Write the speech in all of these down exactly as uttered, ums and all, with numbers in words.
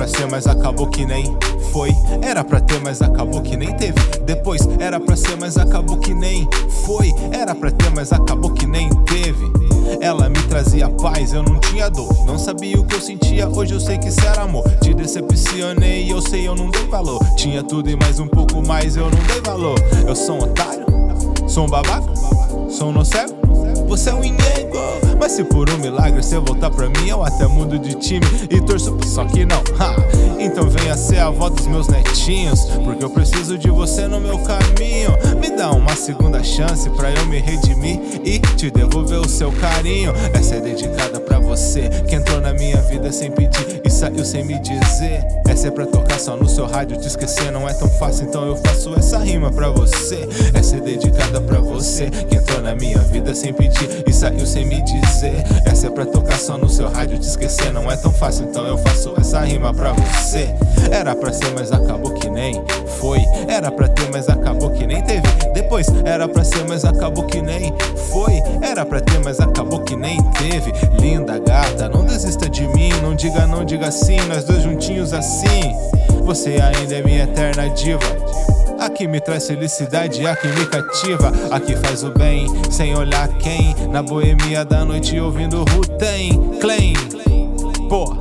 pra ser, mas acabou que nem foi. Era pra ter, mas acabou que nem teve. Depois era pra ser, mas acabou que nem foi. Era pra ter, mas acabou que nem teve. Ela me trazia paz, eu não tinha dor. Não sabia o que eu sentia, hoje eu sei que isso era amor. Te decepcionei, eu sei, eu não dei valor. Tinha tudo e mais um pouco mais, eu não dei valor. Eu sou um otário, sou um babaca, sou um nocego, você é um innego. Mas se por um milagre você voltar pra mim, eu até mudo de time e torço, só que não, ha. Então venha ser a avó dos meus netinhos, porque eu preciso de você no meu caminho. Me dá uma segunda chance pra eu me redimir e te devolver o seu carinho. Essa é dedicada pra você, que entrou na minha vida sem pedir e saiu sem me dizer. Essa é pra tocar só no seu rádio, te esquecer não é tão fácil, então eu faço essa rima pra você. Essa é dedicada pra você, que entrou na minha vida sem pedir e saiu sem me dizer. Essa é pra tocar só no seu rádio, te esquecer não é tão fácil, então eu faço essa rima pra você. Era pra ser, mas acabou que nem foi. Era pra ter, mas acabou que nem teve. Depois era pra ser, mas acabou que nem foi. Era pra ter, mas acabou que nem teve. Linda gata, não desista de mim. Não diga não, diga sim, nós dois juntinhos assim. Você ainda é minha eterna diva. Aqui me traz felicidade, aqui me cativa. Aqui faz o bem, sem olhar quem. Na boemia da noite ouvindo Wu-Tang Clan. Pô,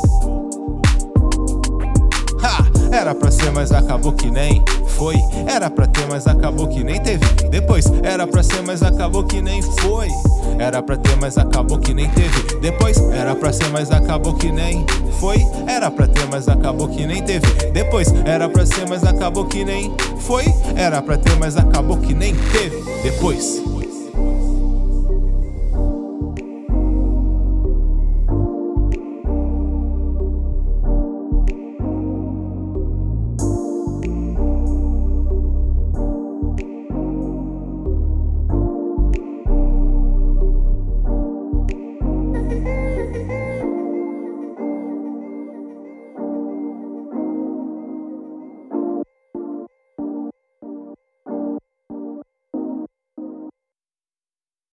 era pra ser, mas acabou que nem foi. Era pra ter, mas acabou que nem teve. Depois era pra ser, mas acabou que nem foi. Era pra ter, mas acabou que nem teve. Depois era pra ser, mas acabou que nem foi. Era pra ter, mas acabou que nem teve. Depois era pra ser, mas acabou que nem foi. Era pra ter, mas acabou que nem teve. Depois